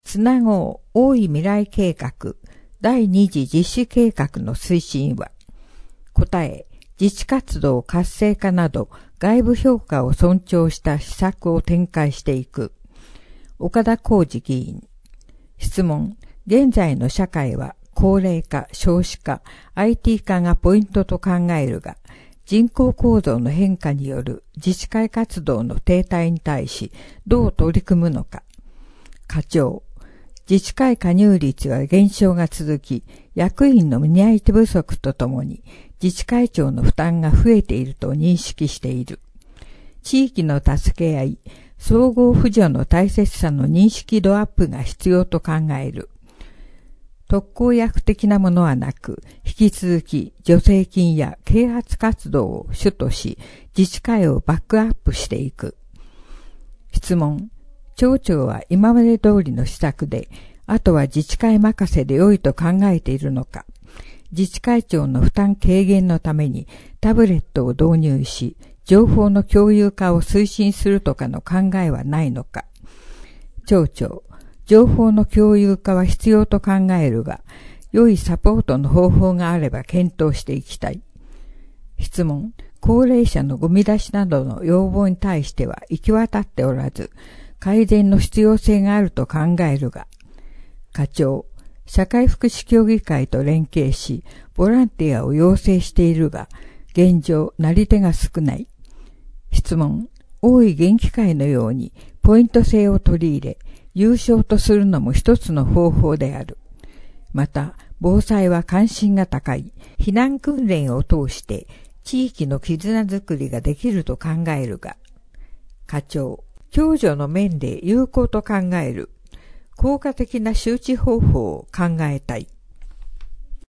つなごう大井未来計画第2次実施計画の推進は、答え、自治活動活性化など外部評価を尊重した施策を展開していく。岡田浩二議員。質問。現在の社会は高齢化、少子化、IT 化がポイントと考えるが、人口構造の変化による自治会活動の停滞に対しどう取り組むのか。課長。自治会加入率は減少が続き、役員の担い手不足とともに自治会長の負担が増えていると認識している。地域の助け合い、総合扶助の大切さの認識度アップが必要と考える。特効薬的なものはなく、引き続き助成金や啓発活動を主とし、自治会をバックアップしていく。質問。町長は今まで通りの施策で、あとは自治会任せで良いと考えているのか。自治会長の負担軽減のためにタブレットを導入し、情報の共有化を推進するとかの考えはないのか。町長、情報の共有化は必要と考えるが、良いサポートの方法があれば検討していきたい。質問。高齢者のゴミ出しなどの要望に対しては行き渡っておらず、改善の必要性があると考えるが。課長、社会福祉協議会と連携し、ボランティアを要請しているが、現状、なり手が少ない。質問。大井元気会のように、ポイント制を取り入れ、有償とするのも一つの方法である。また、防災は関心が高い。避難訓練を通して、地域の絆づくりができると考えるが。課長。共助の面で有効と考える。効果的な周知方法を考えたい。